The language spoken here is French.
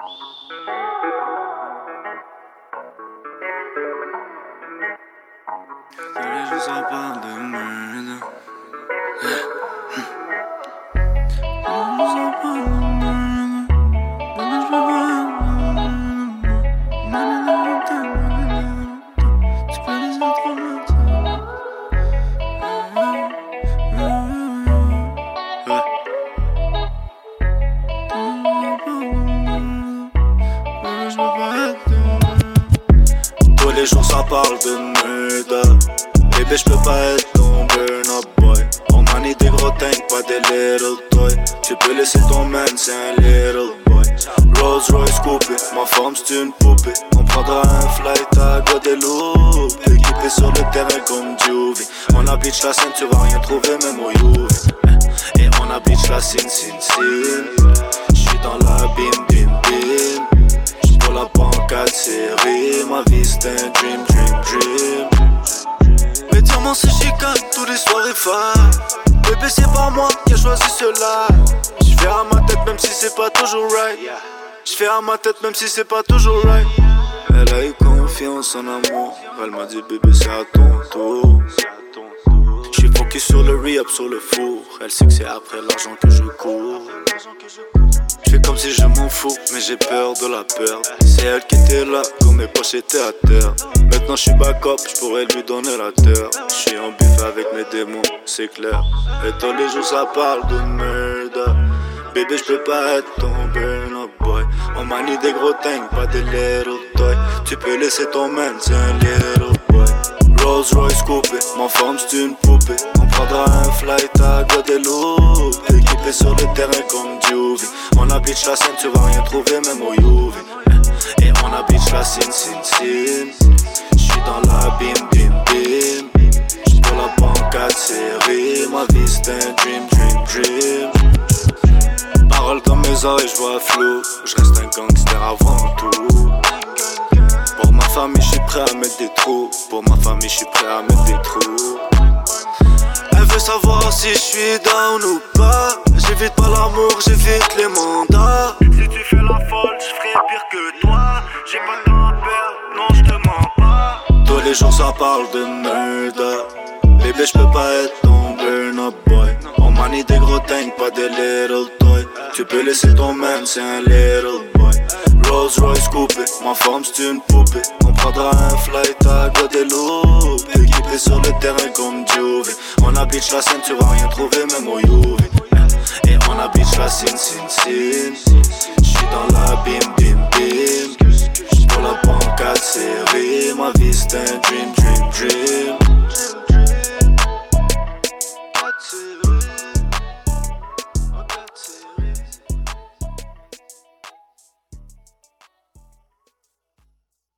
Tous les jours ça parle de merde. Tous les jours ça parle de murder. Bébé j'peux pas être ton burn-up boy. On manie des gros tanks, pas des little toys. Tu peux laisser ton man, c'est un little boy. Rolls Royce coupé, ma femme c'est une poupée. On prendra un flight à Guadeloupe. Équipé sur le terrain comme Juvie. On habite la scène, tu vas rien trouver même au UV. Et on habite la scène, J'suis dans la bim bim bim. J'pour la pancarte série. Ma vie c'est un dream. Mes diamants c'est chicane, tous les soirs et femmes. Bébé c'est pas moi qui a choisi cela. J'fais à ma tête même si c'est pas toujours right. J'fais à ma tête même si c'est pas toujours right. Elle a eu confiance en amour. Elle m'a dit bébé c'est à ton tour. J'suis focus sur le re-up, sur le four. Elle sait que c'est après l'argent que je cours. J'fais comme si je m'en fous, mais j'ai peur de la perdre. C'est elle qui était là quand mes poches étaient à terre. Maintenant j'suis backup, j'pourrais lui donner la terre. J'suis en bif avec mes démons, c'est clair. Et tous les jours ça parle de murder. Bébé j'peux pas être ton burn-up boy. On manie des gros tanks, pas des little toys. Tu peux laisser ton man, c'est un little boy. Rolls Royce coupé, ma femme c'est une poupée. On prendra un flight à Guadeloupe. Équipé sur le terrain comme Juvie. On habite la scène, tu vas rien trouver même au UV. Et on habite la scène. J'suis dans la bim bim bim. J'pour la pancarte série. Ma vie c'est un dream. Paroles dans mes oreilles, j'vois flou. J'reste un gangster avant tout. Pour ma famille, j'suis prêt à mettre des trous. Pour ma famille, j'suis prêt à mettre des trous. Elle veut savoir si j'suis down ou pas. J'évite pas l'amour, j'évite les mandats. Si tu fais la folle, j'ferai pire que toi. J'ai pas de temps à perdre, non j'te mens pas. Tous les jours ça parle de murder. Bébé j'peux pas être ton burn-up boy. On manie des gros tanks, pas des little toys. Tu peux laisser ton man, c'est un little boy. Rolls Royce coupé, ma femme c'est une poupée. On prendra un flight à Guadeloupe. Équipé sur le terrain comme Juvie. On habite la scène, tu vas rien trouver même au UV. Et on habite la scène. J'suis dans la bim bim bim. J'pour la pancarte série. Ma vie c'est un dream.